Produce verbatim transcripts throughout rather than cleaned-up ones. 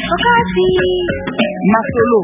Wakati Masolo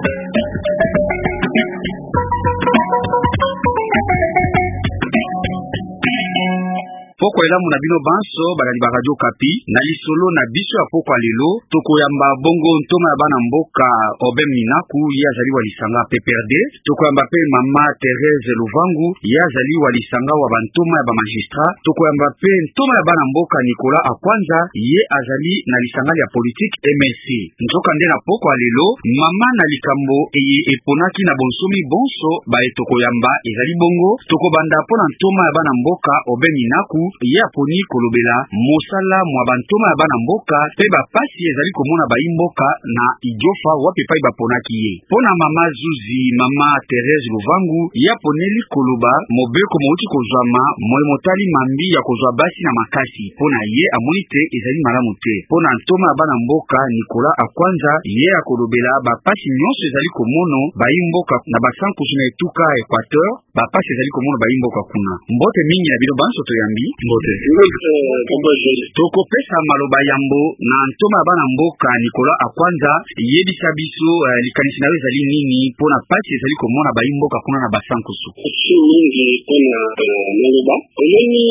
Poko elamu na bino banso balali ba radio Kapi na lisolo na biso ya poko alelo toko yamba bongo ntoma ya bana mboka Obem Minaku ya zali wa lisanga P P R D toko yamba pe mama Thérèse Luvangu ya zali wa lisanga wa bantoma ya ba magistrat toko yamba pe ntoma ya bana mboka Nicolas Akwanza ye azali na lisanga ya politique M L C nzoka nde na poko alelo mama na likambo eye eponaki na bonsomi bonso ba etoko yamba ezali bongo toko banda pona ntoma ya bana mboka Obem Minaku ya poni kolobela mosala mwa bantoma ya bana mboka pe bapasi ezali komona baimboka na idiofa wape pai baponaki ye pona mama Zuzi mama Thérèse Luvangu ya poneli koloba mobeko mouti kozwama moye motali mambi ya kozwa basi na makasi pona ye amoni te ezali malamu te pona ntoma ya bana mboka Nicolas Akwanza ye akolobela bapasi nyonso ezali komono baimboka na basankusu na etuka Equateur bapasi ezali komono baimboka kuna mbote mingi na bino banso toyambi mbote toko pesa maloba yambo na ntoma ya bana mboka Nicolas Akwanza yebisa biso uh, likanisi nawe ezali nini pona pasi ezali komona baimboka kuna na basankusu si mingi pona maloba omoni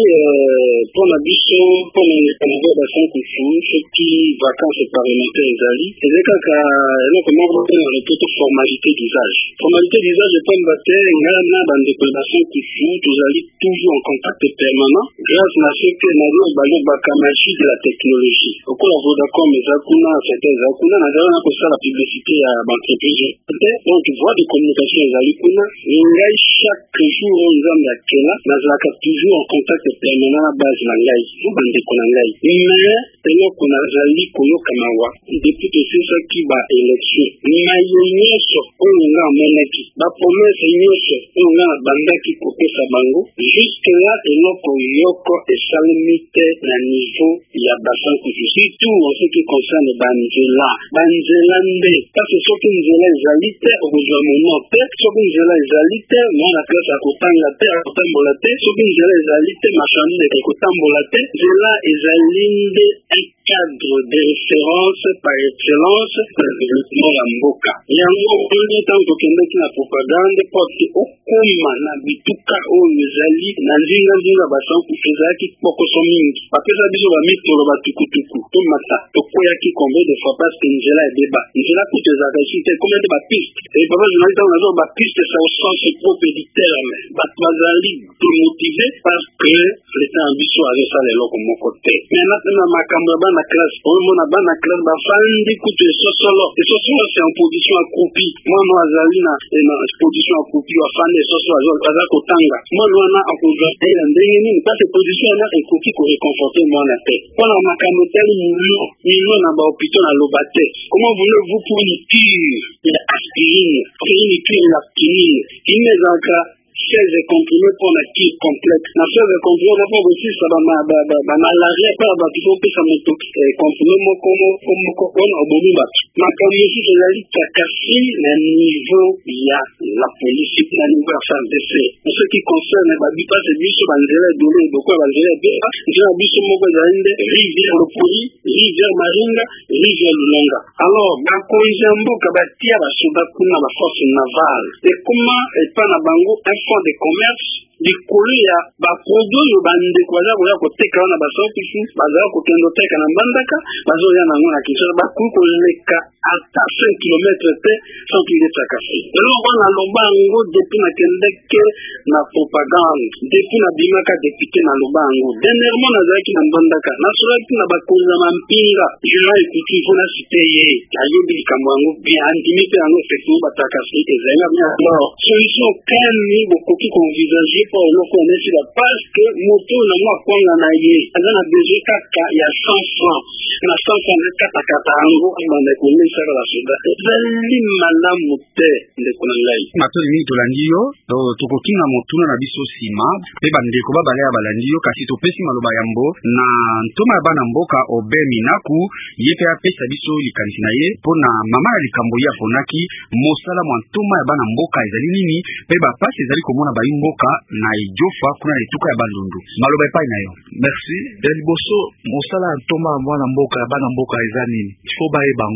pona biso pona likanisi ya basankusu soki vacances parlementaires ezali ezali kaka eloko moko na lopoto formalité d'usage formalité d'usage epamba te ngai na bandeko ya basankusu tozali toujours en contact permanent grâce na ce que nazo balobaka magie de la technologie okola Vodacom eza kuna c'était eza kuna nazala na kosala publicité ya baentreprise donc voie de communication ezali kuna ngai chaque jour oyo nzambe akela nazalaka toujours en contact permanent na base na ngai bandeko na ngai mais eloko nazali koyoka mawa depuis tosisaki ba élection maye nyonso oyo nga amonaki bapromese nyonso oyo nga bandaki kopesa bango jusque là eloko yoko esalemi te na niveau ya basankusu surtout en ce qui concerne banzela banzela nde parce que soki nzela ezali te okozwa mono te soki nzela ezali te mwana klase akotanga te akotambola te soki nzela ezali te marchandise ekotambola te nzela ezali nde cadre de référence par excellence pour le développement ya mboka yango oyo ntango tokendaki na propagande pote okoma na bituka oyo ezali na nzinga nzinga basankusu ezalaki pokoso mingi bapesa biso bamitolo batukutuku tomata tokweyaki combien de fois parce que nzela ebeba nzela kutu ezalaka esi te combien de bapiste et papa journaliste ntango nazo bapiste ça au sens propre du terme bato bazali démotivé parce que leta na biso azosala eloko moko te maintenant na makambo ya bana classe omona bana classe bafandi kutu esosolo esosolo c'est en position accroupi mwana azali na position accroupi afandi esosolo aza kotanga mwana wana akozwa ela ndenge nini parce que position wana ekoki koreconforter mwana te mpona makambo tali milio milio na bahôpitaux na loba te comment voulez-vous pour une cure ya aspirine une cure ya quinine quinine ezalaka seize comprimés pour la kit complète. La seize comprimés on pas aussi ça va ma ma malaria pas ba tu faut que ça me toque comprimés mo comme comme comme au bout bat. Ma comme ici je l'ai dit cassé le niveau ya la police na niveau affaire de fait. En ce qui concerne ba bi pas c'est biso banzela dole beaucoup banzela be je na biso moko zainde rivière le poli rivière maringa rivière lunanga. Alors ba konjambo kabatia ba soda kuna ba force navale. Et comment et pas na bango de commerce likolo ya baproduit yo bandeko baza koya koteka wana basankusu bazala kokende koteka na mbandaka bazoya nango na Kinshasa bakoki koleka ata cinq kilomètres te sans qu'il ait tracasé eloko wana loba yango depuis nakendeke na propagande depuis nabimaka député na loba yango dernièrement nazalaki na mbandaka nasolaki na bakonzi ya mampinga jura ekuti ifo na cité ye ayebi likambo yango bien andimi mpe yango effectivement batrakasi ezalaka bien alors solution kani bokoki konvisage po eloko onesi ba parce que moto na mwa kwanga na ye aza na besoin kaka ya cent francs na cent francs de katakata yango banda kolesa la soda ezali malamu te ndeko na ngai matoli mingi tolandi yo tokokinga motuna na biso nsima mpe bandeko babale ya balandi yo kasi topesi maloba yambo na ntoma ya bana mboka Obem Minaku ye mpe apesa biso likanisi na ye mpona mama ya likambo ye aponaki mosala mwa ntoma ya bana mboka ezali nini mpe bapasi ezali komona bayimboka na idiofa kuna na etuka ya Bandundu maloba epai na yo merci ya liboso mosala ya ntoma ya mwana mboka ya bana mboka eza nini ifo baye bango ifo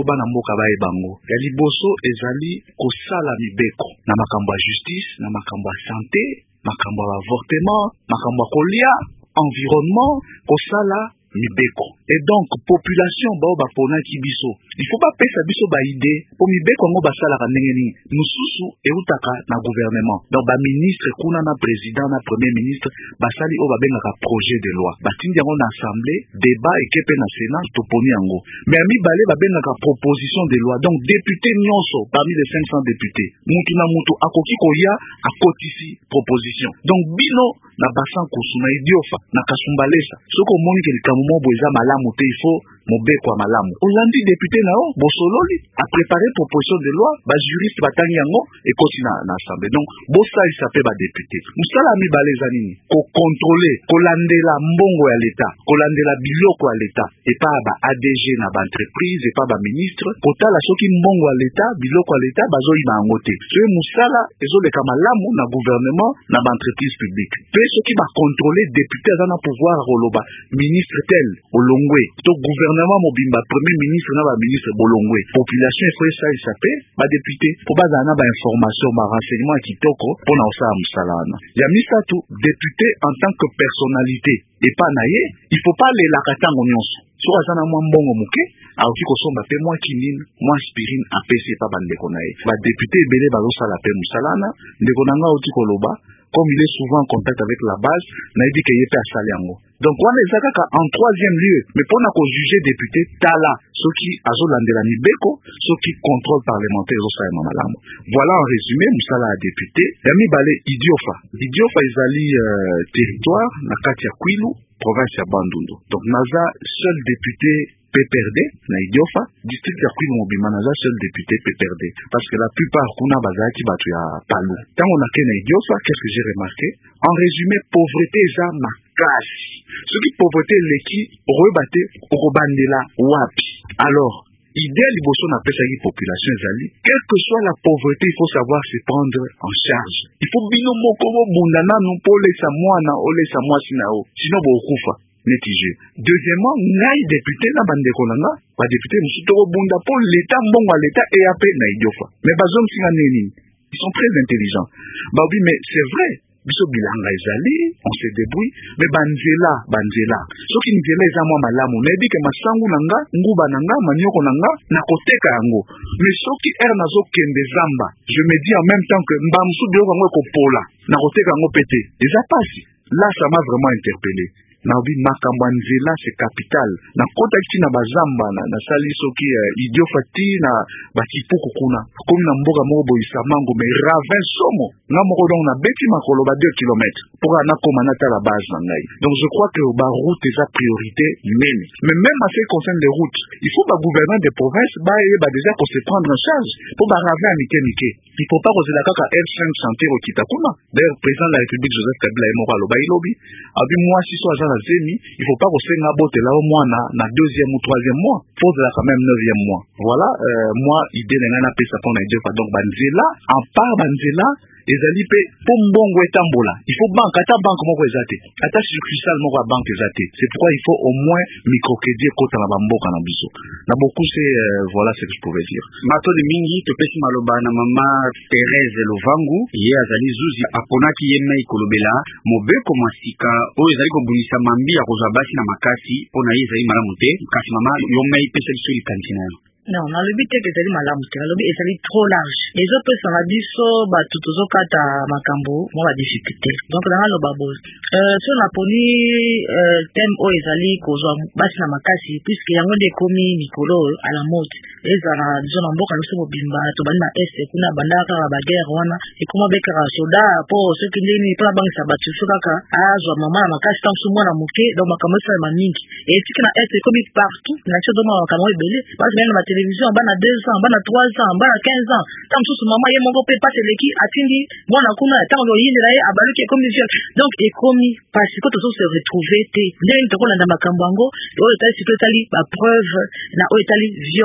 bana mboka baye bango ya liboso ezali kosala mibeko na makambo ya justice na makambo ya santé makambo ya avortement makambo ya kolia environnement kosala mibeko et donc population bao baponaki biso il faut pas pesa biso ba idée po mibeko ngo basalaka ndenge nini mususu eutaka na gouvernement donc ba ministre kuna na président na premier ministre basali o babengaka projet de loi batindi yango na assemblée débat ekepe na sénat toponi yango mais ami balé babengaka proposition de loi donc député nyonso parmi les cinq cents députés mutu na mutu akoki koya akotisi proposition donc bino na basan kusuna idiofa na kasumbalesa soko moni ke likamu mo boza malamu te il faut mobeko malamu olandi député nao bosololi a préparé proposition de loi ba juriste batangi yango ekoti na na assemblée donc bosa il s'appelle ba député musala mi baleza nini ko contrôler ko landela mbongo ya l'état ko landela biloko ya l'état et pas ba A D G na ba entreprise et pas ba ministre kotala soki mbongo ya l'état biloko ya l'état bazoi na ngote so musala ezoleka malamu na gouvernement na ba entreprise publique pe soki ba contrôler député za na pouvoir roloba ministre tel olongwe to gouvernement mobimba premier ministre na ba ministre bolongwe population il ça il s'appelle ba député pour bazana ba information ba renseignement kitoko pona osala musalana ya misatu député en tant que personnalité et pas naye il faut pas les lakatango nyonso so azana mwa mbongo muke aoki kosomba pe mwa kinini mwa aspirine apesi pa bandeko naye ba député ebele bazosala pe musalana ndeko nanga oti koloba comme il est souvent en contact avec la base nayebi ke ye pe asali yango donc wana eza kaka en troisième lieu mais mpona kojuge député tala soki azolandela mibeko soki contrôle parlementaire ezosalema malamu voilà en résumé mosala ya député ya mibale idiofa idiofa ezali euh, territoire na kati ya Kwilu province ya Bandundu donc naza seul député P P R D na idiofa district ya Kwilu mobima naza seul député P P R D parce que la plupart kuna bazalaki bato ya Palu tango nake na idiofa qu'est-ce que j'ai remarqué en résumé pauvreté eza makasi soki pauvreté eleki okoyeba te okobandela wapi alors idée liboso na pesaki population ezali quelle que soit la pauvreté il faut savoir se prendre en charge il faut bino moko bobunda nanu mpo olesa mwana olesa mwasi na yo sinon bokufa netiger deuxièmement ngai député na bandeko nanga badéputé mosusu tokobunda mpo leta mbongo ya leta eya pe na idiofa mais bazomsinga nini ils sont très intelligents baobi mais c'est vrai biso bilanga ezali on se débrouille mais banzela banzela soki nzela eza mwa malamu nayebi ke masangu nanga nguba nanga manioko nanga nakoteka yango mais soki ere nazokende zamba je me dis en même temps que mba mosusu biloko yango ekopola nakoteka yango pe te eza pasi là ça m'a vraiment interpellé naobi makambo ya nzela c'est capital na kotaki na bazamba na nasali soki uh, idiofa ti na bakipuku kuna komi na mboka moko boyisa mango mais ravin somo nga moko donc na beti makolo ba deux kilomètres pour ana koma na tala base na ngai donc je crois que ba route eza priorité mene mais même à ce qui concerne les routes il faut ba gouvernement des provinces ba e ba déjà pour se prendre en charge pour ba ravin mike mike il faut pas kozela kaka R cinq santé okita kuna d'ailleurs président de la République Joseph Kabila e moko aloba ilobi abi moi si so azana zemi il faut pas kosenga botela au mwana na deuxième ou troisième mois faut de la quand même neuvième mois voilà euh, moi idée na na pesa pona idée pas donc banzela en part banzela ezali pe po mbongo etambola il faut banque ata banque moko ezate ata succursale moko ya banque ezate c'est pourquoi il faut au moins microcrédit kota na bamboka na biso na beaucoup c'est euh, voilà ce que je pouvais dire matoni mingi topesi maloba na mama Thérèse Lovangu ye azali zuzi aponaki ye mai kolobela mobeko masika oyo ezali kobulisa mambi ya kozwa basi na makasi pona ye ezali malamu te kasi mama yo mai pesa biso likantina non nalobi te ke ezali malamu te nalobi ezali trop large ezopesaka biso bato tozokata makambo mwa badifficulté donc nanga loba bozi euh, so naponi euh, thème oyo ezali kozwa basi na makasi puisque yango nde ekomi mikolo à la mode ezala diso na mboka biso mobimba tobandi na este kuna bandaka kaka baguerre wana ekoma bekaka soda po soki ndeni mpona bangisa bato so kaka azwa mama na makasi tanso mwana moke donc makambo esalema mingi etiki na este ekomi partout naso doma makambo ebele basi mena na télévision bana deux ans bana trois ans bana quinze ans tant mosusu mama ye moko pe pasi eleki atindi mwana kuna ntango oyindela ye abaluki ekomi viol donc ekomi pasi ko tozo se retrouver te ndenge tokolanda makambo yango oyo etali siko etali bapreuve na oyo etali viol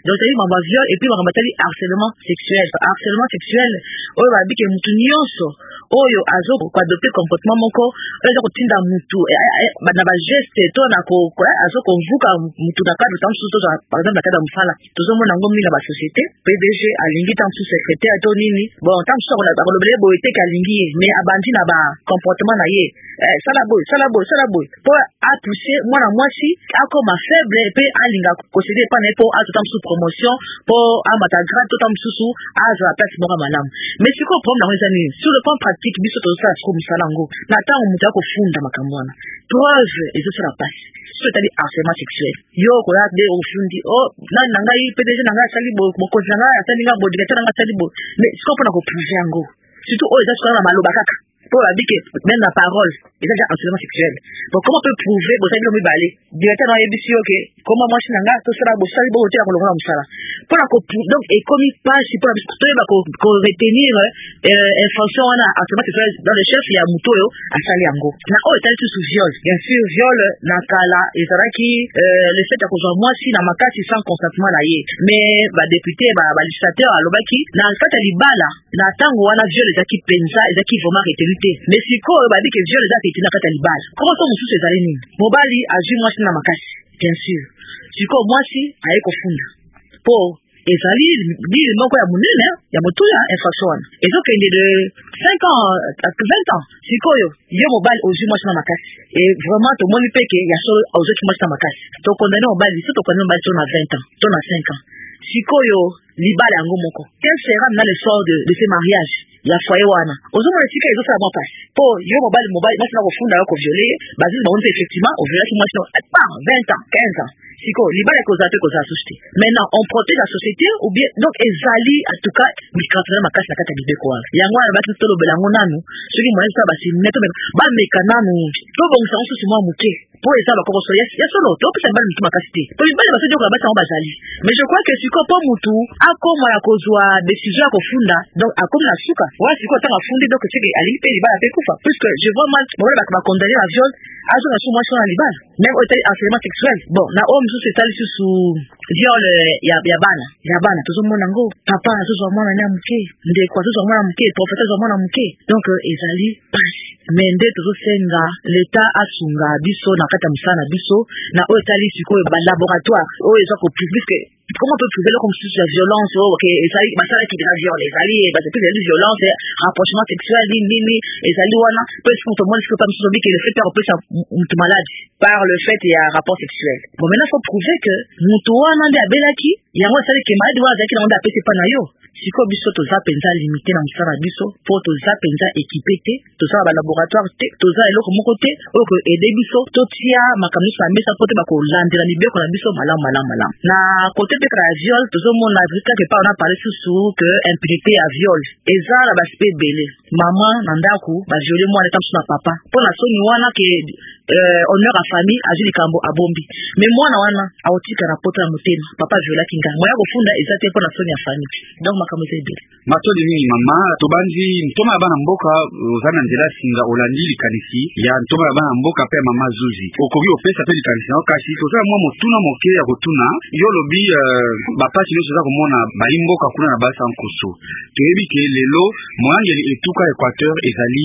donc c'est mambo viol et puis mambo tali harcèlement sexuel harcèlement sexuel oyo ba bike mutu nyonso oyo azo ko adopter comportement moko oyo ko tinda mutu ba na ba geste to na ko azo ko vuka mutu na kadre tant tout par exemple na kadre mfala tozo mona ngomi na ba société P D G alingi tant sous secrétaire to nini bon tant so na ba ko lobele boyete kalingi mais abandi na ba comportement na ye eh sala boy sala boy sala boy pour a toucher moi na moi si akoma faible et puis alinga ko céder pas ne pour a tout sous promotion pour a mata grade tout temps sous a za place mo malam mais si ko problème na ngani sur le plan pratique biso to sa ko misalango na tango mutu ko funda makamwana preuve ezo sala passe c'est-à-dire harcèlement sexuel yo ko ya de ofundi oh na nanga yi P D G nanga sali bo mo ko nanga sali nga bo directeur nanga sali bo mais si ko pona ko prouver yango surtout oh ça na maloba kaka pour la dire que même la parole est déjà harcèlement sexuel donc comment on peut prouver bo sali mi balé directeur na yebisi ok comment moi si nanga to sala bo sali bo tela ko longa musala pour la donc et comme il passe pour la ko ko retenir euh information na harcèlement sexuel dans les chefs ya mutoyo asali yango na oh est sous viol bien sûr viol na kala ezaraki euh le fait que moi si na makasi sans consentement na ye mais ba député ba ba législateur alobaki na fait libala na tango wana viol ezaki penza ezaki vraiment retenu mais si ko ba dit que viol ezaki tina kata libala comment ça mususu ezali nini mobali aji moi si na makasi bien sûr si ko moi si aye ko funda po ezali bili moko ya munene ya motuya infraction ezokende de cinq ans à vingt ans sikoyo yo mobali ozi mwasi na makasi et vraiment to moni peke ya solo ozi mwasi na makasi to condamné mobali so to condamné mobali to na vingt ans to na cinq ans sikoyo libala yango moko quel sera dans le sort de, de ce mariage ya foyer wana ozomona sika ezo sala bon passe po yo mobali mobali mwasi na kofunda yo ko violer bazi ba on effectivement au violation mwasi na pas vingt ans quinze ans siko libala ko zato ko za société maintenant on protège la société ou bien donc ezali en tout cas mikatana makasi na kata bibeko wana yango wana ba tolo belango nanu soki mwasi sa basi neto ba mekananu to bon sa on se mo muke pour eza ba ko so yes yes solo to pesa ba mikima makasi to libala ba so ko ba sa bazali mais je crois que siko po mutu akoma ya kozwa décision ya kofunda donc akomi na suka wa siko tanga fundi donc tiki ali pe libala pe kufa puisque je vois mal moi ba ba condamner la viol azo na sous moi sur la libala même au tel harcèlement sexuel bon na homme sous c'est sous viol ya ya bana ya bana to mona ngo papa to zo mona na muke nde kwa to zo mona muke professeur zo mona muke donc ezali passe mais nde to senga l'état asunga biso na kata musana biso na o etali siko ba laboratoire o ezo ko public comment on peut prouver comme si c'est violence oh ok ça bah ça qui déjà viol les alliés bah c'est plus de violence rapprochement sexuel ni ni ni les alliés wana peut se tout le monde peut pas me souvenir que le fait de ça mutu malade par le fait il y a un rapport sexuel bon maintenant faut prouver que mutu wana nde abelaki yango ça que malade wana zaki na onda pese pa na yo siko biso to za penza limité na musara biso po to za penza équipé te to za ba laboratoire te to za eloko moko te o ko aider biso to tia makamisi sa mesa pote ba ko landela libeko na biso malam malam malam na côté de la viol tout le monde a vu quelque part on a parlé sous que impunité à viol eza la baspé belé maman nandaku ba violer moi l'état sur papa pour la soni wana que euh honneur à famille a juli kambo abombi mais moi na wana autika na pota mutema papa viola kinga moya kufunda eza te pour la soni à famille donc makamose belé matoli ni mama to banzi ntoma bana mboka ozana nzela singa olandi likanisi ya ntoma bana mboka pe mama zuzi okoki opesa pe likanisi na kasi to za mwa motuna moke ya kotuna yo lobi bapasi nyonso za komona baimboka kuna na basa nkoso toyebi ke lelo moyangeli etuka Équateur ezali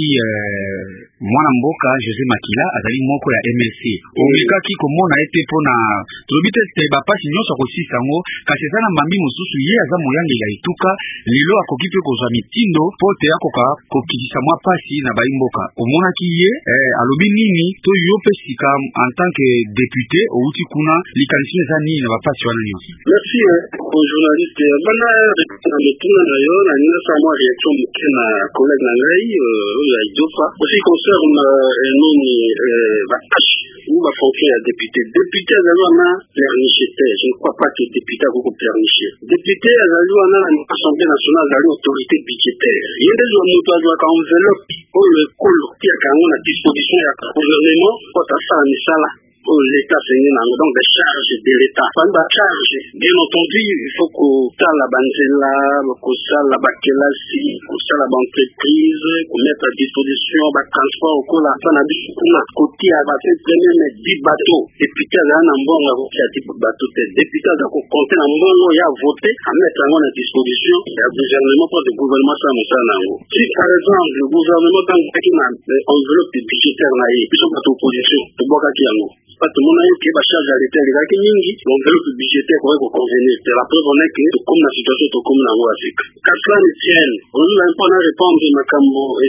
mwana mboka José Makila azali moko ya M L C omekaki komona ete mpona tolobi te bapasi nyonso akosisa yango kasi eza na mambi mosusu ye aza moyangeli ya etuka lelo akoki mpe kozwa mitindo mpo te akoka kokitisa mwa pasi na baimboka omonaki ye alobi nini to yo mpe sika en tant que député outi kuna likanisi eza nini na bapasi wana nyonso. Merci aux journalistes. Bana na metuna na yo na nina sa moi réaction moke na collègue na ngai ya Idopa. Aussi concerne nini ba tâche ou ba fonction ya député. Député azali wana perniché te. Je ne crois pas que député akoko perniché. Député azali wana na Assemblée nationale azali autorité budgétaire. Yende zo moto azwa ka enveloppe oyo ekolo tia kango na disposition ya gouvernement pour ta sa misala. pour l'État c'est donc des charges de l'État. Pendant la charge, bien entendu, il faut que ça la banzela, que ça la bakelasi, que ça la entreprise, qu'on mette à disposition, le transport, qu'on la fin à disposition, côté à la fait premier dix bateaux. Depuis qu'il y a un bon avocat à dix bateaux, depuis qu'il y a compté un bon il y a voté à mettre à disposition, il y a le gouvernement pour le gouvernement ça me ça nango. Si par exemple le gouvernement dans une enveloppe budgétaire naïe, ils sont pas opposition, pour boire qui yango. Pas tout le monde a eu qui va charger à l'État, les gars qui n'ont dit l'enveloppe budgétaire pourrait vous convenir. C'est la preuve on est que comme la situation est comme dans l'Afrique. Qu'à cela ne tienne, on nous a un peu à répondre de Makambo et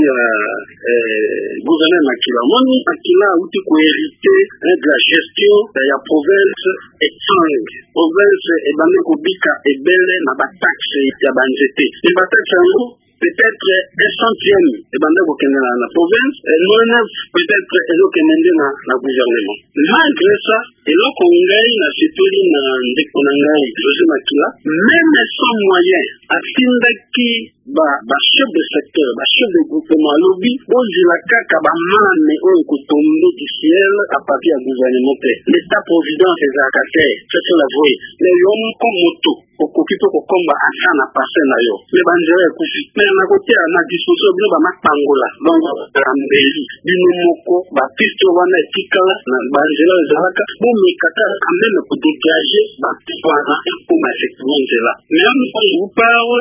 gouverneur Makila. Moi, Makila a eu hérité de la gestion de la province et Tsang. Province et Banekobika et Belle n'a pas taxe et Banzete. Il va taxe en nous. Peut-être un centième de bande au Canada la province, et neuf peut-être et au Canada la gouvernement. Malgré ça, et là qu'on gagne la sécurité dans des Konangai, José Makila, même sans moyens, à Findaki, bah, bah, chef de secteur, bah, chef de groupement, lobby, on dit la caca, bah, man, mais on est tombé du ciel à partir du gouvernement. L'État providence est à Kate, c'est la voie. Les hommes comme moto. Occupé pour combat à ça n'a passé na yo les banjere kufi mais na côté na disposition bien ba mapangola donc ambeli bino moko ba piste wana tikala na banjere zalaka bo mikata amene ko dégager ba wana pour ma effectivement là même quand vous parle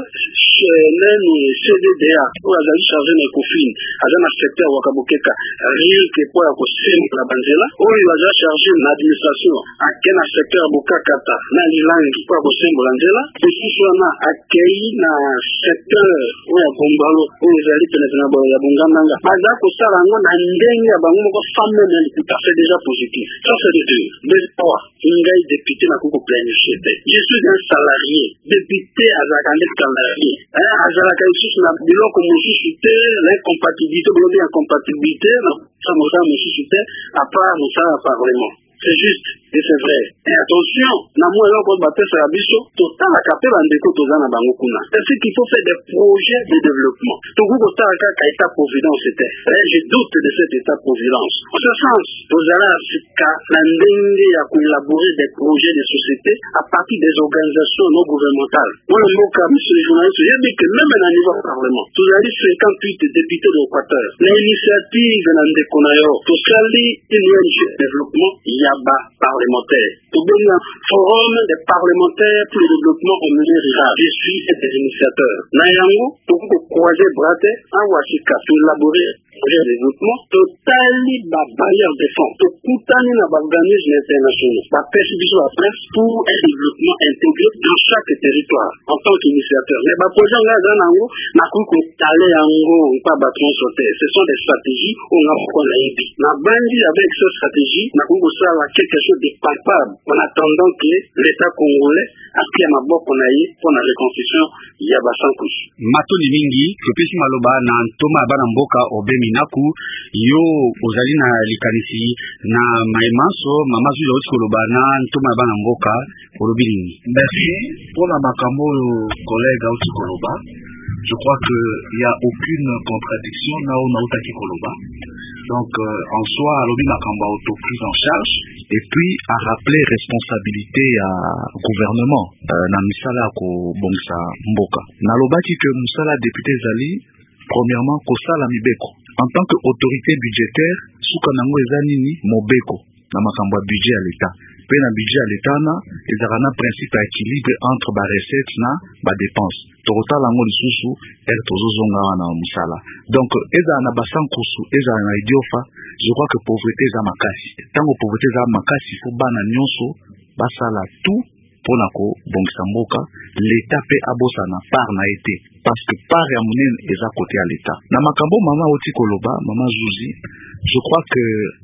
même C D D A pour la charger na kofine azana secteur wakabokeka rien que pour la cosine la banjere ou il va charger l'administration à quel secteur bokakata na lilangi pour cosine Kushiswana akei na secteur oya bombalo oya zali tena ba ya bonganga baza ko sala ngo na ndenge ya bango ko famille ni tout à fait déjà positif ça c'est de deux mais trois ngai député na ko planifier je suis un salarié député azakande salarié hein azalaka ici na biloko mosusu l'incompatibilité bon bien incompatibilité na ça mo ça mosusu à part mo ça parlement c'est juste et c'est vrai. Et attention, na moi là qu'on battre sur la bicho, total à capter la ndeko tozana bango kuna. C'est qu'il faut faire des projets de développement. Tout vous total à état providence c'était. Je doute de cet état providence. En ce sens, tozala Africa la ndenge ya collaborer des projets de société à partir des organisations non gouvernementales. Moi le mot comme monsieur le journaliste, j'ai dit que même à niveau parlement, tozali cinquante-huit députés de l'Équateur. L'initiative na ndeko na yo, tozali une O N G de développement yaba parlementaire. Tout bien forum des parlementaires pour le développement au milieu rural. Je suis un des initiateurs. Nayango, pour vous croiser braté, à Washika, pour élaborer projet de développement, totali ba barrière de fonds. Tout coutani na organisme international. Ba pêche bisou à presse pour un développement intégré dans chaque territoire en tant qu'initiateur. Mais ba projet là dans nango, na kuko talé yango, pas battre sauter. Ce sont des stratégies où on a pour la I B. Na bandi avec cette stratégie, na kuko ça quelque chose de palpable en attendant que l'État congolais appuie ma boko na ye pour la reconstruction ya basankush. Matoni mingi, kopesi maloba na ntoma bana mboka obemi naku yo ozali na likanisi na maimaso mama zulo koloba na ntoma bana mboka olobini. Merci pour la makambo collègue Auti Koloba. Je crois que il y a aucune contradiction na na Auti Koloba. Donc euh, en soi alobi makambo auto prise en charge et puis à rappeler responsabilité à gouvernement euh, na misala ko bongisa mboka. Na lobaki que musala député zali premièrement kosala mibeko en tant que autorité budgétaire suka nango eza nini mobeko na makambo ya budget ya l'État pe na budget ya l'État na ezaka na principe ya équilibre entre ba recettes na ba dépenses tokotala yango lisusu ere tozozonga wana mosala donc ezala na basankusu ezala na idiofa je crois que pauvreté eza makasi ntango pauvreté eza makasi fo bana nyonso basala tout mpona kobongisa mboka l'État pe abosana part na ete parce que part ya monene eza côté ya l'État na makambo mama oti koloba mama Zuzi je crois que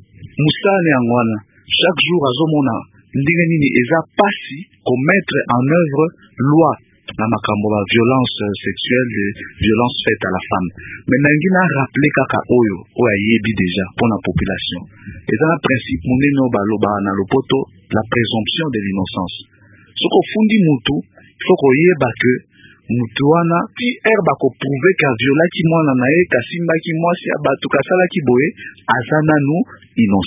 musane yango wana chaque jour azomona ndenge nini eza pasi komettre en œuvre loi na makambo ba violence sexuelle violence faite à la femme mais nangi na rappeler kaka oyo oyo ayebi déjà pour la population eza na principe monene o baloba na lopoto la présomption de l'innocence soko fundi mutu faut koyeba que mutu wana ti herba ko prouver ka violaki mwana na ye kasimbaki mwasi ya batu kasalaki boye aza nanu innocent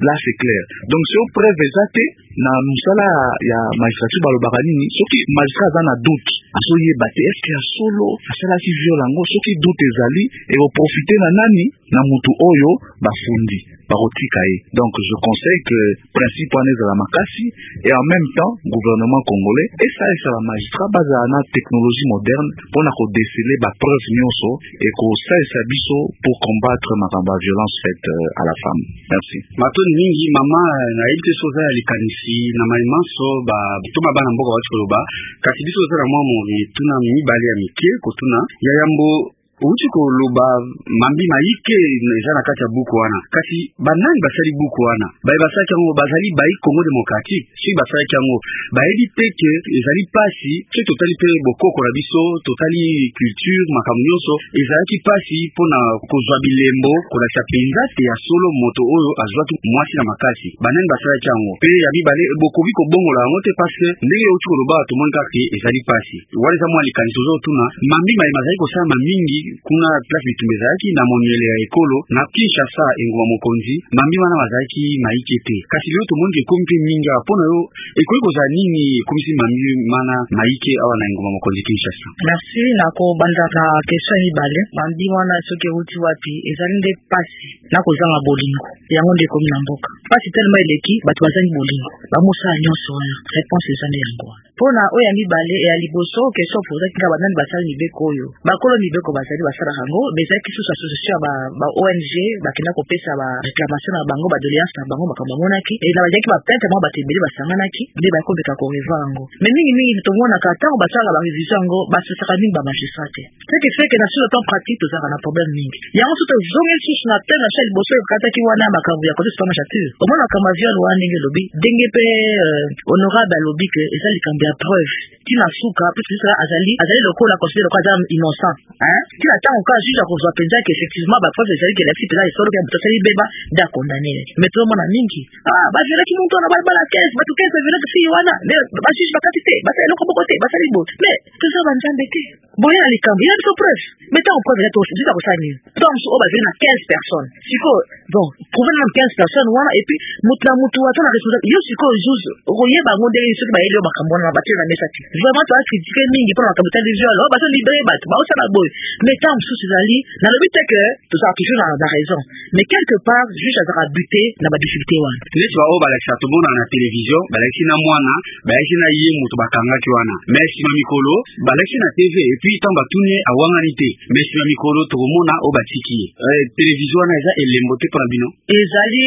là c'est clair. Donc c'est au preuve ezate na musala ya magistrature balobaka nini soki magistrat aza na doute azoyeba te est-ce que solo asalaki violango soki doute ezali ekoprofite na nani na mutu oyo bafundi bakotika ye. Donc je conseille que principe wana ezala makasi et en même temps gouvernement congolais esalisa ba magistrat bazala na technologie moderne mpona kodesele bapreuve nyonso ekosalisa biso pour combattre makambo ya violence faite euh, à la femme. Merci. Matoni mingi mama na yebi soza ya likanisi na maimanso ba toma bana mboka watu koloba kasi biso zara mwa mo tuna mibale ya mike kotuna ya yambo uchi koloba mambi maike eza na kati ya buku wana kasi banani basali buku wana bayi basali yango bazali bayi Congo démocratique si basali yango bayebi peke ezali pasi ke totali pe bokoko na biso totali culture makambo nyonso ezalaki pasi mpona kozwa bilembo kolakisa penza te ya solo moto oyo azwaki mwasi na makasi banani basali yango pe ya mibale bokoki kobongola yango te parce ndenge uchi koloba tomoni kaka ezali pasi wale za mwa likanisi ozotuna mambi mayi mazali kosala mingi kuna place bitumbezaki na moniele ya ekolo na Kinshasa engoma mokonzi mambi wana bazaki maike te kasi leo tomongi ekompi mingi apona yo ekoki kozala nini ekomisi mambi mana maike awa na engoma mokonzi Kinshasa. Merci na kobanda na question mibale mambi wana soki euti wapi ezali nde pasi na kozanga bolingo yango nde komi na mboka pasi telema eleki bato bazangi bolingo bamosala nyonso wana réponse eza nde yango wana mpona oyo ya mibale ya liboso question pozaki nga banani basali mibeko oyo bakolo mibeko bazali basala yango bezalaki susu association ba ba O N G bakenda kopesa ba réclamation na bango ba doléance na bango makambo monaki et na bazaki ba plainte mo batembeli basanganaki nde bakobeka ko revoir yango mais mingi mingi tomona ka tango basala ba révision yango basosaka mingi ba magistrat te ce qui fait que na sur le plan pratique tozaka na problème mingi yango soto zonge susu na tena shell boso ekataki wana makambo ya côté sur magistrature omona kama viol wana ndenge lobi ndenge pe honorable lobi que eza likambo ya preuve tina suka plus ça azali azali lokola considéré comme azam innocent hein tina tango ka juge akozwa penza que effectivement ba preuve ezali que la fille là esolo que mtosali beba da condamné mais tout mona mingi ah ba viola ki muntu na ba bala quinze ba tukenze viola ki fille wana mais ba juge bakati te ba sala lokoko bote ba sali bote mais tout ça ba njambe te boye na likambo ya so preuve mais tant preuve est aussi juste akosani donc so ba viola quinze personnes siko bon prouver na quinze personnes wana et puis mutu na mutu atona responsable yo siko juge okoyeba ngo ndenge soki ba yeli yo makambo na batela na message vraiment tu as critiqué mingi pour la makambo ya viol ba so libéré bato ba osala boye mais tant sous ezali na le but que tout ça toujours na la raison mais quelque part juge azaka buté na ba difficulté wana neti ba o balakisa tomona na télévision balakisi na mwana balakisi na ye mutu bakangaki wana mais sima mikolo balakisi na T V et puis tant batune awangani te mais sima mikolo tokomona o batiki eh, télévision wana eza elembo te pona bino ezali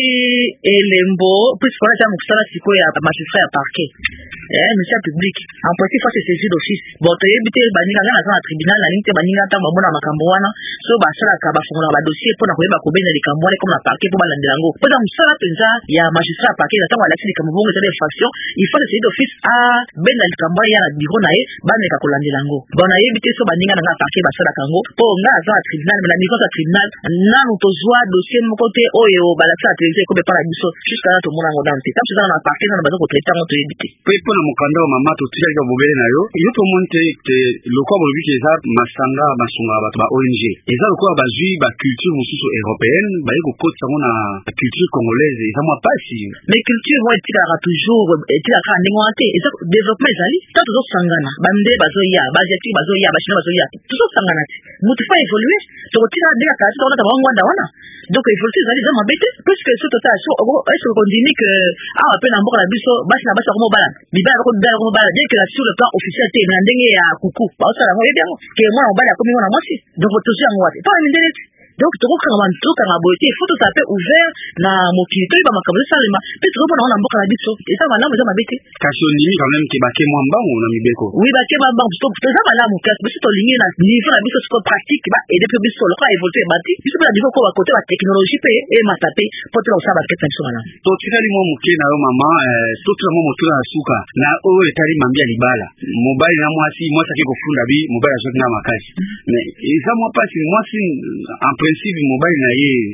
elembo plus pour ça mukisala siko ya magistrat ya parquet eh monsieur public en principe ça c'est saisi d'office bon teyebite baninga ngana za tribunal na ninte baninga tango bona makambo wana so basala ka bafungola ba dossier pona koyeba kobena likambo wana comme la parquet po balandela ngo pona musala penza ya magistrat ya parquet tango alakisi likambo bongo za infraction il faut saisi d'office a bena likambo ya na bureau na ye baneka kolandela ngo bon na yebite so baninga na parquet basala kango po nga za tribunal mais la mission ya tribunal nanu tozwa dossier moko te oyo balakisa television ko be para biso jusqu'à là to mona ngo dante tam ça na parquet na bazo ko traiter ngo to yebite pe pona mukanda wa mama to tija bobele na yo yo to monte te lokwa bolobi ke eza masanga masunga bato ba O N G eza lokwa bazui ba culture mususu européenne ba yeko kotsa ngo na culture congolaise eza mwa pasi mais culture moi etikaka toujours etikaka ndenge wana te eza développement ezali ta tozo sangana bambe bazoya basiatique bazoya bachina bazoya tozo sangana te mutu fa évoluer tokotika ndenge kasi tona ta bangwanda wana donc évoluer ezali za mabete plus que ce total so est-ce qu'on dit que ah après na mboka na biso basi na basi ko mobala bibala ko bibala ko mobala bien que là sur le plan officiel te na ndenge ya kuku ba osala ngo bien que moi mobala ko mona mwasi donc tozo yango wate pas ndenge donc tokoka na bantu kanga boyete faut tout taper ouvert na mokili to ba makambo salema pe to bona na mboka na biso et ça malamu za mabete kasi ondimi quand même ke bake mwa mbango na mibeko oui bake mwa mbango to to za malamu kasi biso to lingi na niveau na biso ko pratique ba et depuis biso lo ka évoluer bati biso ba niveau ko ba côté ba technologie pe et matape pour to ça ba kete so malamu to tikali mo muke na yo mama euh to tira mo moto na suka na o etali mambia libala mobile na mwasi mwasi ke kofunda bi mobile azoki na makasi mais eza mwa pasi mwasi en principe mobile na ye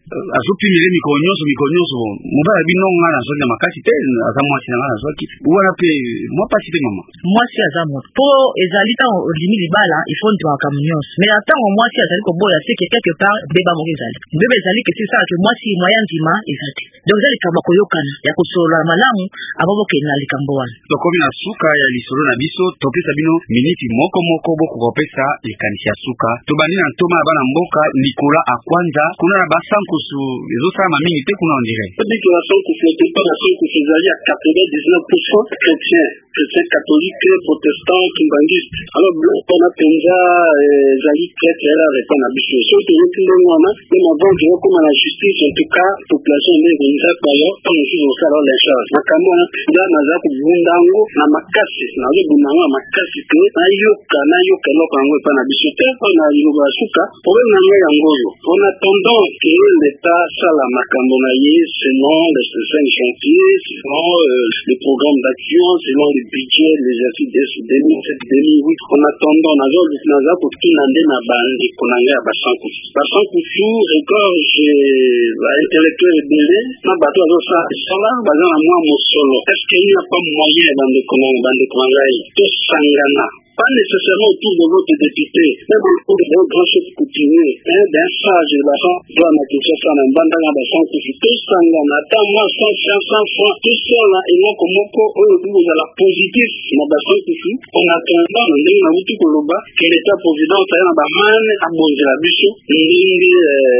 azopimile mikolo nyonso mikolo nyonso mobala bino nga na soki na makasi te aza mwasi na nga na soki wana pe mwa pasi te mama mwasi aza moto po ezali ntango olimi libala ifo ndima makambo nyonso mais ntango mwasi azali koboya seke quelque part mbeba moko ezali mbeba ezali ke sisala ke mwasi moya ndima eza te donc eza likambo koyokana ya kosolola malamu abobokende na likambo wana tokomi na suka ya lisolo na biso topesa bino miniti moko moko boko kopesa likanisi ya suka tobandi na ntoma ya bana mboka Nicolas Akwanza kuna na basankusu ezosala mamingi te kuna ondire que la sankusu n'était pas la sankusu ezali à quatre-vingt-dix-neuf pour cent chrétien chrétien catholique protestant kimbangiste alors mpona mpenza ezali traître ala repa na biso soki toyoki ndenge wana meme avant ke okoma na justice en tout cas population nde ekonisa payo mpona mosusu osala lecharge makambo wana mpenza naza kobunda yango na makasi nazobunda yango na makasi te nayoka nayoka eloko yango epa na biso te mpo na liloba ya suka problème na ngai yango oyo en attendant que l'état sala makambo na ye selon les cinq chantiers selon euh, les programmes d'action selon les budgets l'exercice deux mille sept deux mille huit en attendant nazo naza kotina nde na bandeko na ngai ya basankusu basankusu regorge baintellectuel ebele na bato bazosala esala baza na mwa mosolo est ce qu'il n'y a pas moyen bandeko na bandeko na ngai tosangana pas nécessairement autour de votre député, même autour de votre grand chef coutumier, hein, d'un sage de la fin, de la question ça, d'un bandana de la fin, tout ça, on a tant moi, cent, cent francs, tout ça, là, et moi, comme moi, vous avez la positif, ma bassin, on attend pas, on est dans l'outil que l'on bat, que l'état président, ça y est, on va man, à bon de la biche, on est,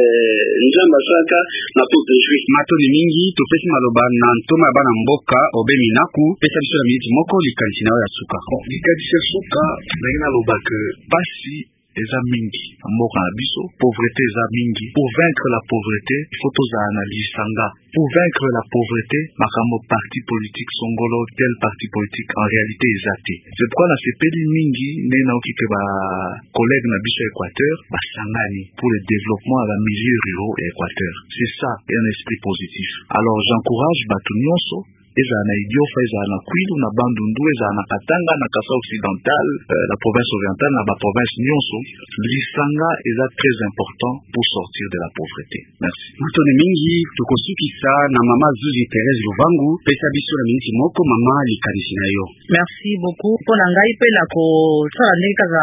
njamba saka, na tout de juif. Matoni mingi, to pesi maloba, na ntoma bana mboka, obe minaku, pesa biso la miniti moko, likanisi na ya suka. Likanisi ya suka, ndenge naloba ke pasi eza mingi mboka na biso pauvreté eza mingi pour vaincre la pauvreté il faut toza analyse sanga pour vaincre la pauvreté makambo parti politique songolo tel parti politique en réalité eza te c'est pourquoi na sepeli mingi nde naoki ke ba collègue na biso ya Équateur basangani pour le développement à la milieu ruraux ya Équateur c'est ça un esprit positif alors j'encourage bato nyonso eza na Idiofa eza na Kwilu na Bandundu eza na Katanga na Kasa occidental euh, la province orientale na ba province nyonso lisanga eza très important pour sortir de la pauvreté. Merci. Matone mingi tokosukisa na mama Zuzi Thérèse Luvangu pesa biso na mingi moko mama likanisi na yo. Merci beaucoup pona ngai pe na ko sala ne kaka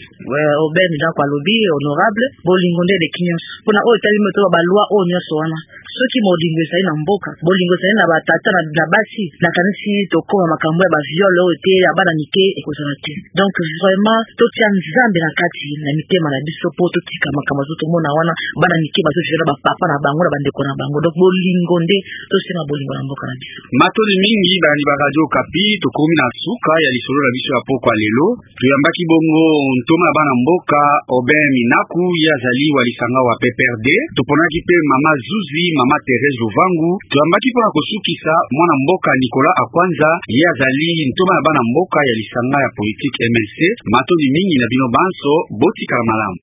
Obed da kwa lobi honorable bolingo nde de kinyos pona o tali meto ba loi o nyoso wana soki modingo sai na mboka bolingo sai na batata na basi na kanisi tokoma makambo ya ba viole o te ya bana nike ekozana te donc vraiment to tia nzambe na kati na mitema na biso po to tika makambo zo tomona wana bana nike bazo jera ba papa na bango na bandeko na bango donc bolingo nde to sina bolingo na mboka na biso matoli mingi bani ba radio kapi tokomi na suka ya lisolo la biso ya poko lelo tuyambaki bongo ntoma bana mboka Oben Minaku ya zali walisanga wa P P R D toponaki pe mama Zuzi mama Thérèse Luvangu tuyambaki pona kosukisa mwana mboka Nicolas Akwanza ye azali ntoma ya bana mboka ya lisanga ya politique M L C matoli mingi na bino banso botika malamu.